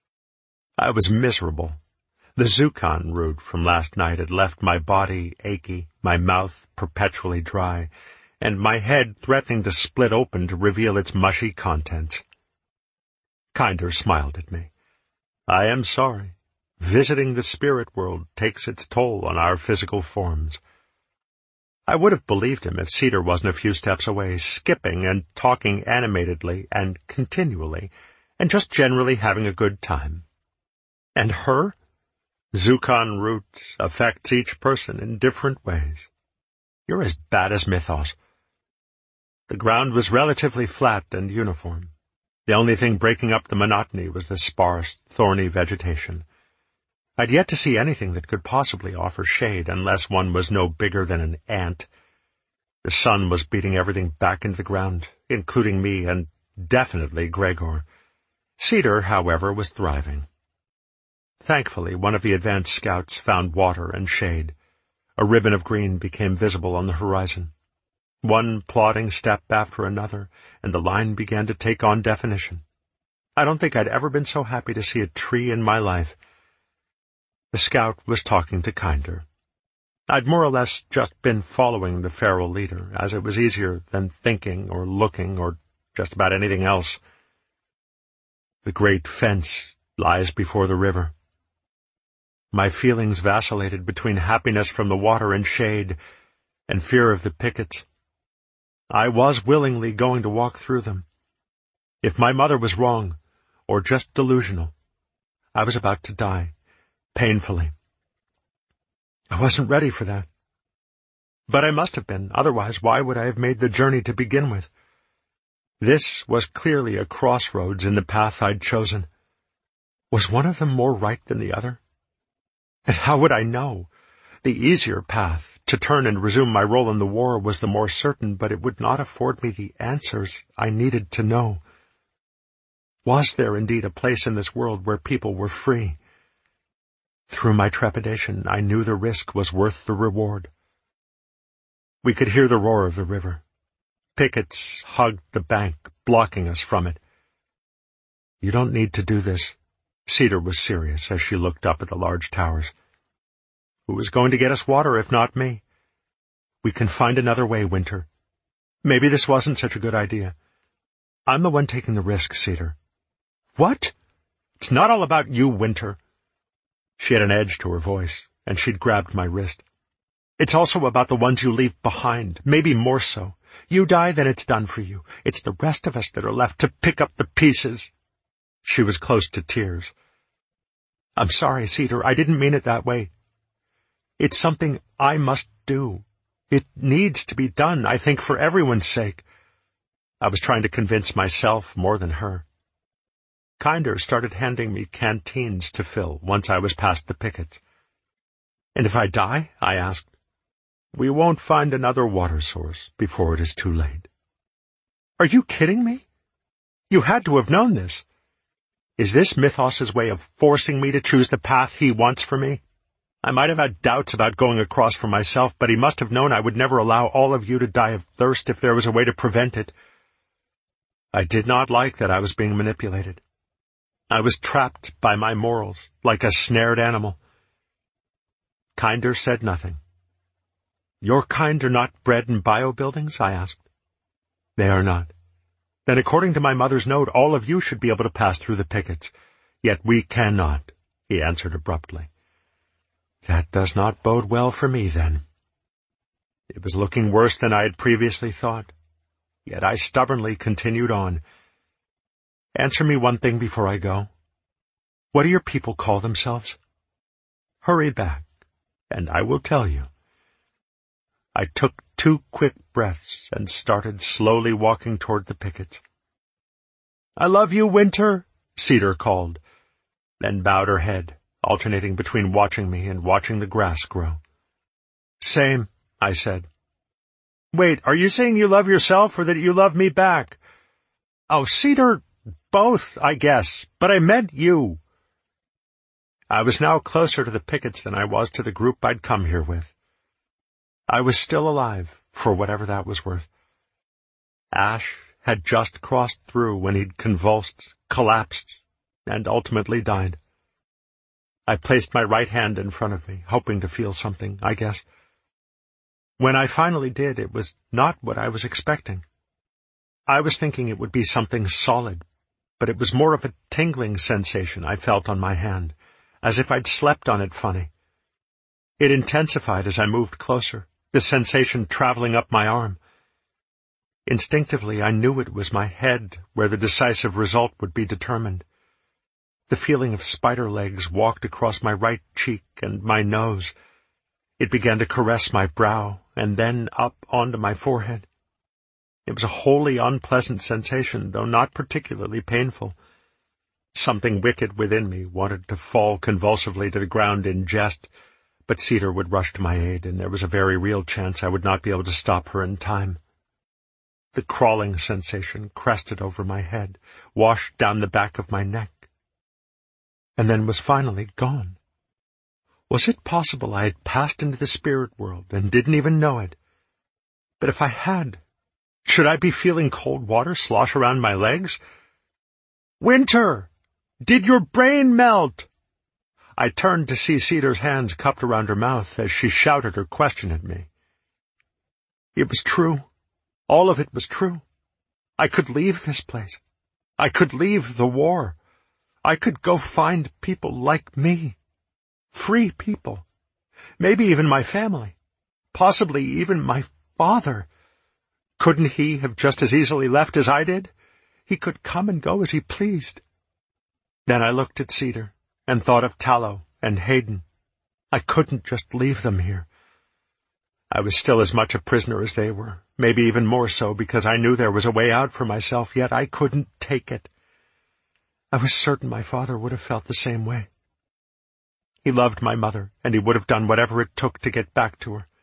I was miserable. The Zuchan root from last night had left my body achy, my mouth perpetually dry, and my head threatening to split open to reveal its mushy contents. Kinder smiled at me. I am sorry. Visiting the spirit world takes its toll on our physical forms. I would have believed him if Cedar wasn't a few steps away, skipping and talking animatedly and continually, and just generally having a good time. And her? Zuchan root affects each person in different ways. You're as bad as Mythos. The ground was relatively flat and uniform. The only thing breaking up the monotony was the sparse, thorny vegetation. I'd yet to see anything that could possibly offer shade unless one was no bigger than an ant. The sun was beating everything back into the ground, including me and definitely Gregor. Cedar, however, was thriving. Thankfully, one of the advance scouts found water and shade. A ribbon of green became visible on the horizon. One plodding step after another, and the line began to take on definition. I don't think I'd ever been so happy to see a tree in my life. The scout was talking to Kinder. I'd more or less just been following the feral leader, as it was easier than thinking or looking or just about anything else. The great fence lies before the river. My feelings vacillated between happiness from the water and shade and fear of the pickets. I was willingly going to walk through them. If my mother was wrong, or just delusional, I was about to die, painfully. I wasn't ready for that. But I must have been, otherwise why would I have made the journey to begin with? This was clearly a crossroads in the path I'd chosen. Was one of them more right than the other? And how would I know? The easier path, to turn and resume my role in the war, was the more certain, but it would not afford me the answers I needed to know. Was there indeed a place in this world where people were free? Through my trepidation, I knew the risk was worth the reward. We could hear the roar of the river. Pickets hugged the bank, blocking us from it. You don't need to do this. Cedar was serious as she looked up at the large towers. Who was going to get us water if not me? We can find another way, Winter. Maybe this wasn't such a good idea. I'm the one taking the risk, Cedar. What? It's not all about you, Winter. She had an edge to her voice, and she'd grabbed my wrist. It's also about the ones you leave behind, maybe more so. You die, then it's done for you. It's the rest of us that are left to pick up the pieces. She was close to tears. I'm sorry, Cedar, I didn't mean it that way. It's something I must do. It needs to be done, I think, for everyone's sake. I was trying to convince myself more than her. Kinder started handing me canteens to fill once I was past the pickets. And if I die? I asked. We won't find another water source before it is too late. Are you kidding me? You had to have known this. Is this Mythos's way of forcing me to choose the path he wants for me? I might have had doubts about going across for myself, but he must have known I would never allow all of you to die of thirst if there was a way to prevent it. I did not like that I was being manipulated. I was trapped by my morals, like a snared animal. Kinder said nothing. Your kind are not bred in bio-buildings? I asked. They are not. Then according to my mother's note, all of you should be able to pass through the pickets. Yet we cannot, he answered abruptly. That does not bode well for me, then. It was looking worse than I had previously thought. Yet I stubbornly continued on. Answer me one thing before I go. What do your people call themselves? Hurry back, and I will tell you. I took two quick breaths and started slowly walking toward the pickets. I love you, Winter, Cedar called, then bowed her head, alternating between watching me and watching the grass grow. Same, I said. Wait, are you saying you love yourself or that you love me back? Oh, Cedar, both, I guess, but I meant you. I was now closer to the pickets than I was to the group I'd come here with. I was still alive, for whatever that was worth. Ash had just crossed through when he'd convulsed, collapsed, and ultimately died. I placed my right hand in front of me, hoping to feel something, I guess. When I finally did, it was not what I was expecting. I was thinking it would be something solid, but it was more of a tingling sensation I felt on my hand, as if I'd slept on it funny. It intensified as I moved closer, the sensation traveling up my arm. Instinctively, I knew it was my head where the decisive result would be determined. The feeling of spider legs walked across my right cheek and my nose. It began to caress my brow, and then up onto my forehead. It was a wholly unpleasant sensation, though not particularly painful. Something wicked within me wanted to fall convulsively to the ground in jest, but Cedar would rush to my aid, and there was a very real chance I would not be able to stop her in time. The crawling sensation crested over my head, washed down the back of my neck, and then was finally gone. Was it possible I had passed into the spirit world and didn't even know it? But if I had, should I be feeling cold water slosh around my legs? Winter! Did your brain melt? I turned to see Cedar's hands cupped around her mouth as she shouted her question at me. It was true. All of it was true. I could leave this place. I could leave the war. I could go find people like me. Free people. Maybe even my family. Possibly even my father. Couldn't he have just as easily left as I did? He could come and go as he pleased. Then I looked at Cedar and thought of Tallow and Hayden. I couldn't just leave them here. I was still as much a prisoner as they were, maybe even more so because I knew there was a way out for myself, yet I couldn't take it. I was certain my father would have felt the same way. He loved my mother, and he would have done whatever it took to get back to her.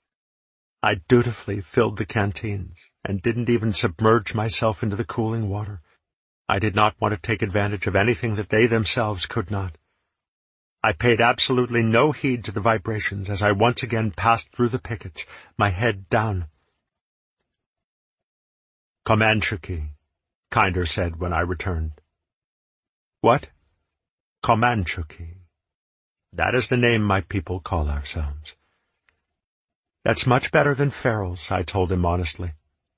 I dutifully filled the canteens and didn't even submerge myself into the cooling water. I did not want to take advantage of anything that they themselves could not. I paid absolutely no heed to the vibrations as I once again passed through the pickets, my head down. Comanchuki, Kinder said when I returned. What? Comanchuki. That is the name my people call ourselves. That's much better than Ferals, I told him honestly.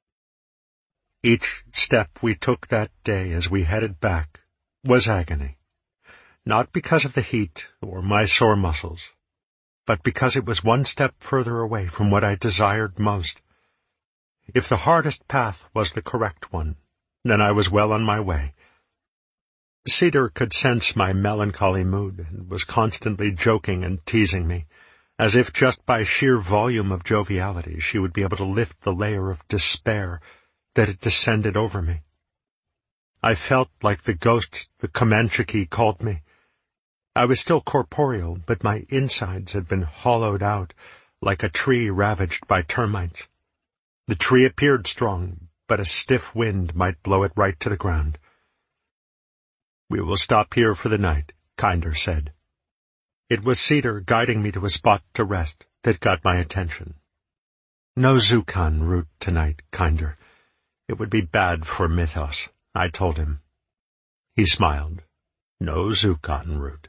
Each step we took that day as we headed back was agony. Not because of the heat or my sore muscles, but because it was one step further away from what I desired most. If the hardest path was the correct one, then I was well on my way. Cedar could sense my melancholy mood and was constantly joking and teasing me, as if just by sheer volume of joviality she would be able to lift the layer of despair that had descended over me. I felt like the ghost the Comanchuki called me. I was still corporeal, but my insides had been hollowed out like a tree ravaged by termites. The tree appeared strong, but a stiff wind might blow it right to the ground. We will stop here for the night, Kinder said. It was Cedar guiding me to a spot to rest that got my attention. No Zukan route tonight, Kinder. It would be bad for Mythos, I told him. He smiled. No Zukan route.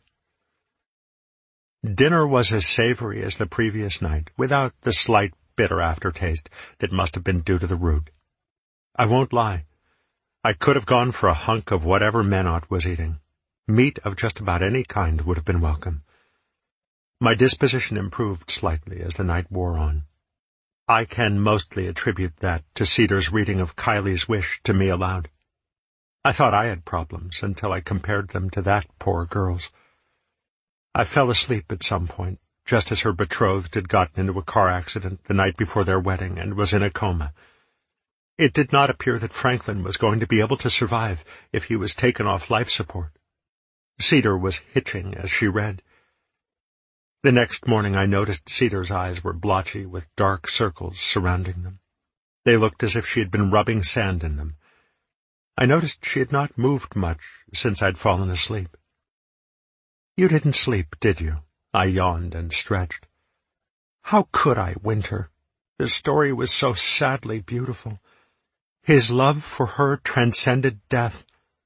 Dinner was as savory as the previous night, without the slight bitter aftertaste that must have been due to the root. I won't lie. I could have gone for a hunk of whatever Menot was eating. Meat of just about any kind would have been welcome. My disposition improved slightly as the night wore on. I can mostly attribute that to Cedar's reading of Kylie's wish to me aloud. I thought I had problems until I compared them to that poor girl's. I fell asleep at some point, just as her betrothed had gotten into a car accident the night before their wedding and was in a coma. It did not appear that Franklin was going to be able to survive if he was taken off life support. Cedar was hitching as she read. The next morning I noticed Cedar's eyes were blotchy with dark circles surrounding them. They looked as if she had been rubbing sand in them. I noticed she had not moved much since I'd fallen asleep. "You didn't sleep, did you?" I yawned and stretched. "How could I, Winter? The story was so sadly beautiful. His love for her transcended death."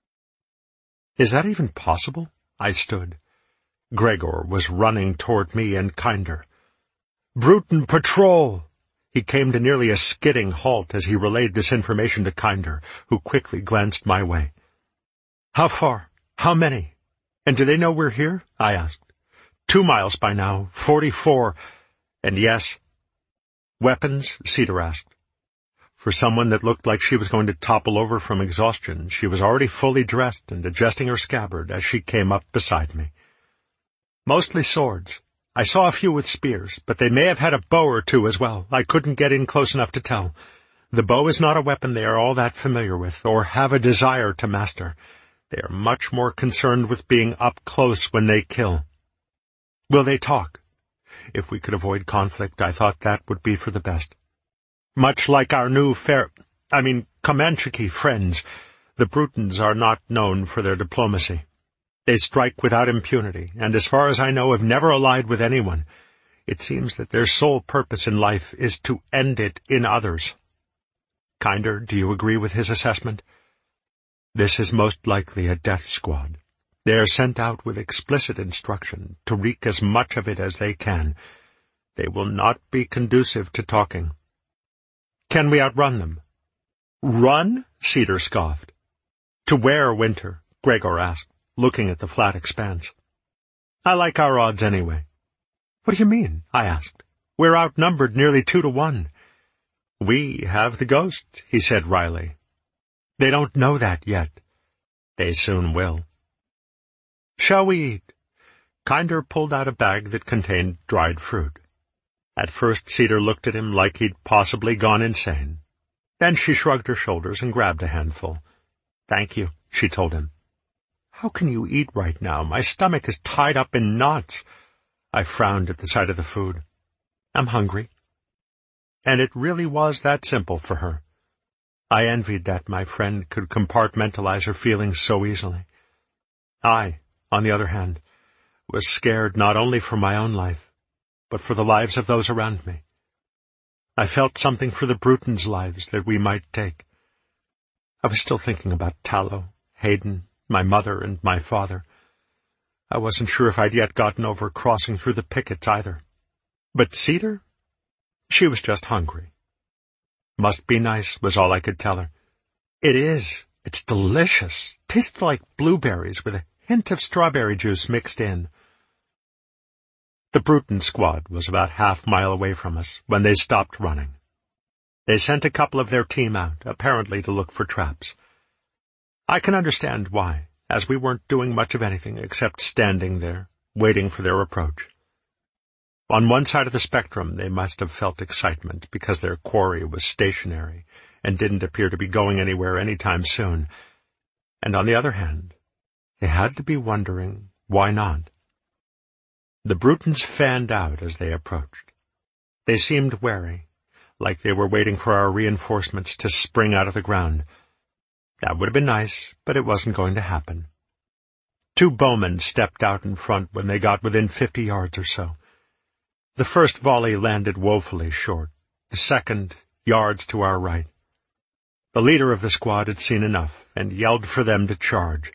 "Is that even possible?" I stood. Gregor was running toward me and Kinder. "Bruton patrol!" He came to nearly a skidding halt as he relayed this information to Kinder, who quickly glanced my way. "How far? How many? And do they know we're here?" I asked. Two miles by now, forty-four, and yes." "Weapons?" Cedar asked. For someone that looked like she was going to topple over from exhaustion, she was already fully dressed and adjusting her scabbard as she came up beside me. "Mostly swords. I saw a few with spears, but they may have had a bow or two as well. I couldn't get in close enough to tell. The bow is not a weapon they are all that familiar with, or have a desire to master. They are much more concerned with being up close when they kill." "Will they talk?" If we could avoid conflict, I thought that would be for the best. "Much like our new fair, I mean, Comanche friends, the Brutons are not known for their diplomacy. They strike without impunity, and as far as I know have never allied with anyone. It seems that their sole purpose in life is to end it in others." "Kinder, do you agree with his assessment?" "This is most likely a death squad. They are sent out with explicit instruction to wreak as much of it as they can. They will not be conducive to talking." "Can we outrun them?" "Run?" Cedar scoffed. "To where, Winter?" Gregor asked, looking at the flat expanse. "I like our odds anyway." "What do you mean?" I asked. "We're outnumbered nearly two to one." "We have the ghost," he said wryly. "They don't know that yet." "They soon will." "Shall we eat?" Kinder pulled out a bag that contained dried fruit. At first Cedar looked at him like he'd possibly gone insane. Then she shrugged her shoulders and grabbed a handful. "Thank you," she told him. "How can you eat right now? My stomach is tied up in knots." I frowned at the sight of the food. "I'm hungry." And it really was that simple for her. I envied that my friend could compartmentalize her feelings so easily. I, on the other hand, was scared not only for my own life, but for the lives of those around me. I felt something for the Brutons' lives that we might take. I was still thinking about Tallow, Hayden, my mother, and my father. I wasn't sure if I'd yet gotten over crossing through the pickets either. But Cedar? She was just hungry. "Must be nice," was all I could tell her. "It is. It's delicious. Tastes like blueberries with a hint of strawberry juice mixed in." The Bruton squad was about half mile away from us when they stopped running. They sent a couple of their team out, apparently to look for traps. I can understand why, as we weren't doing much of anything except standing there, waiting for their approach. On one side of the spectrum they must have felt excitement because their quarry was stationary and didn't appear to be going anywhere any time soon, and on the other hand, they had to be wondering why not. The Brutons fanned out as they approached. They seemed wary, like they were waiting for our reinforcements to spring out of the ground. That would have been nice, but it wasn't going to happen. Two bowmen stepped out in front when they got within fifty yards or so. The first volley landed woefully short, the second yards to our right. The leader of the squad had seen enough and yelled for them to charge.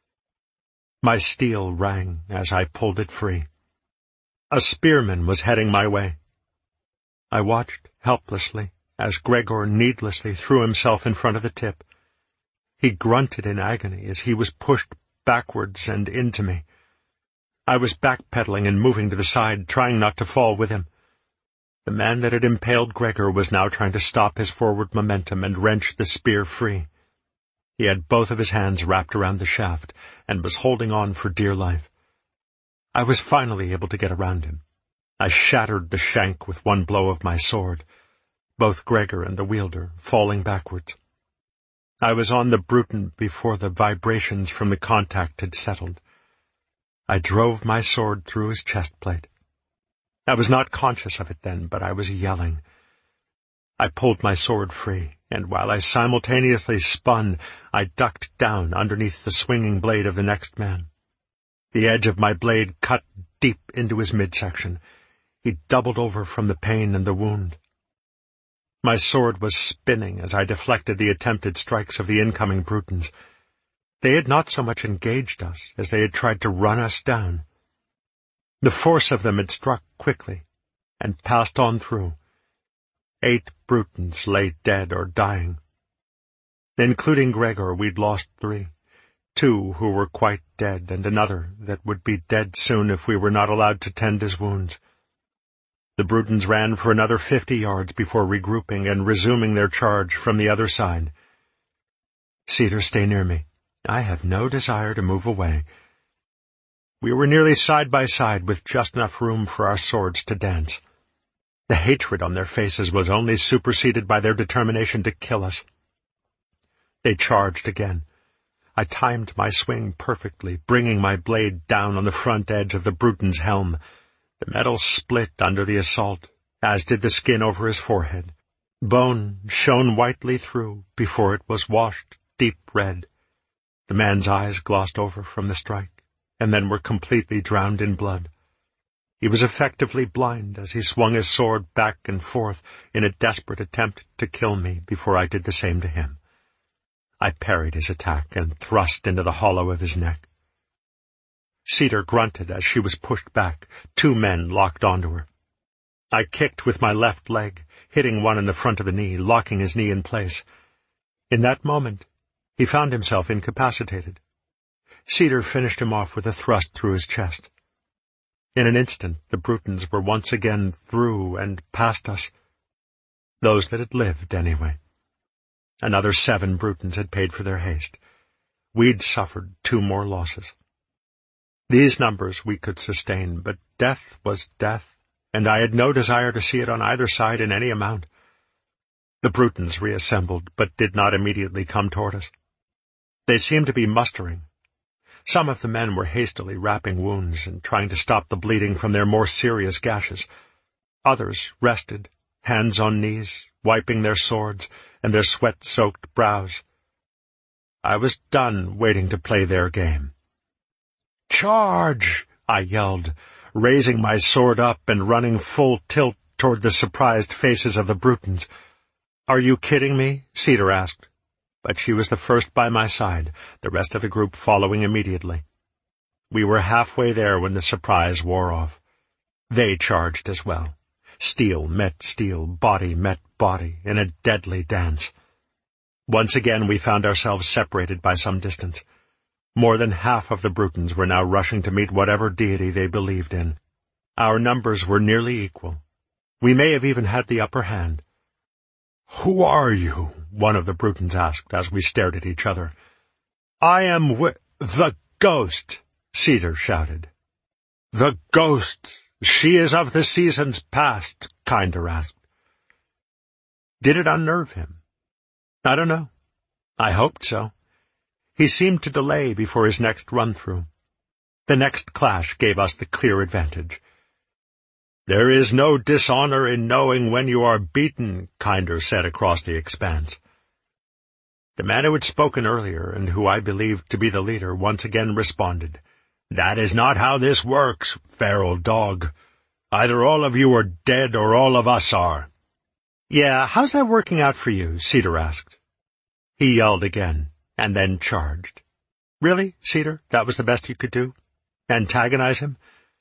My steel rang as I pulled it free. A spearman was heading my way. I watched helplessly as Gregor needlessly threw himself in front of the tip. He grunted in agony as he was pushed backwards and into me. I was backpedaling and moving to the side, trying not to fall with him. The man that had impaled Gregor was now trying to stop his forward momentum and wrench the spear free. He had both of his hands wrapped around the shaft and was holding on for dear life. I was finally able to get around him. I shattered the shank with one blow of my sword, both Gregor and the wielder falling backwards. I was on the Bruton before the vibrations from the contact had settled. I drove my sword through his chest plate. I was not conscious of it then, but I was yelling. I pulled my sword free, and while I simultaneously spun, I ducked down underneath the swinging blade of the next man. The edge of my blade cut deep into his midsection. He doubled over from the pain and the wound. My sword was spinning as I deflected the attempted strikes of the incoming Brutons. They had not so much engaged us as they had tried to run us down. The force of them had struck quickly and passed on through. Eight Brutons lay dead or dying. Including Gregor, we'd lost three. Two who were quite dead, and another that would be dead soon if we were not allowed to tend his wounds. The Brutons ran for another fifty yards before regrouping and resuming their charge from the other side. Cedar, stay near me. I have no desire to move away. We were nearly side by side with just enough room for our swords to dance. The hatred on their faces was only superseded by their determination to kill us. They charged again. I timed my swing perfectly, bringing my blade down on the front edge of the Bruton's helm. The metal split under the assault, as did the skin over his forehead. Bone shone whitely through before it was washed deep red. The man's eyes glossed over from the strike, and then were completely drowned in blood. He was effectively blind as he swung his sword back and forth in a desperate attempt to kill me before I did the same to him. I parried his attack and thrust into the hollow of his neck. Cedar grunted as she was pushed back. Two men locked onto her. I kicked with my left leg, hitting one in the front of the knee, locking his knee in place. In that moment, he found himself incapacitated. Cedar finished him off with a thrust through his chest. In an instant, the Brutons were once again through and past us. Those that had lived, anyway. Another seven Brutons had paid for their haste. We'd suffered two more losses. These numbers we could sustain, but death was death, and I had no desire to see it on either side in any amount. The Brutons reassembled, but did not immediately come toward us. They seemed to be mustering. Some of the men were hastily wrapping wounds and trying to stop the bleeding from their more serious gashes. Others rested, hands on knees, wiping their swords and their sweat-soaked brows. I was done waiting to play their game. "Charge!" I yelled, raising my sword up and running full tilt toward the surprised faces of the Brutons. "Are you kidding me?" Cedar asked. But she was the first by my side, the rest of the group following immediately. We were halfway there when the surprise wore off. They charged as well. Steel met steel, body met body, in a deadly dance. Once again we found ourselves separated by some distance. More than half of the Brutons were now rushing to meet whatever deity they believed in. Our numbers were nearly equal. We may have even had the upper hand. "Who are you?" one of the Brutons asked as we stared at each other. "I am wi- the ghost," Cedar shouted. "The ghost. She is of the seasons past," Kinder asked. Did it unnerve him? I don't know. I hoped so. He seemed to delay before his next run-through. The next clash gave us the clear advantage. "There is no dishonor in knowing when you are beaten," Kinder said across the expanse. The man who had spoken earlier, and who I believed to be the leader, once again responded. "That is not how this works, feral dog. Either all of you are dead or all of us are." "Yeah, how's that working out for you?" Cedar asked. He yelled again, and then charged. "Really, Cedar, that was the best you could do? Antagonize him?"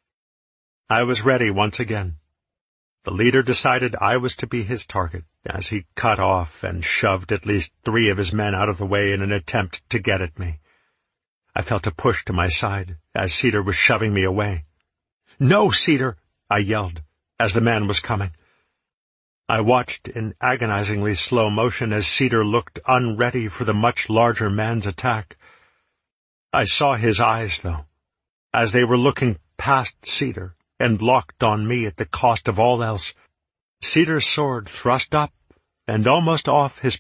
I was ready once again. The leader decided I was to be his target, as he cut off and shoved at least three of his men out of the way in an attempt to get at me. I felt a push to my side, as Cedar was shoving me away. "No, Cedar!" I yelled, as the man was coming. I watched in agonizingly slow motion as Cedar looked unready for the much larger man's attack. I saw his eyes, though, as they were looking past Cedar and locked on me at the cost of all else. Cedar's sword thrust up and almost off his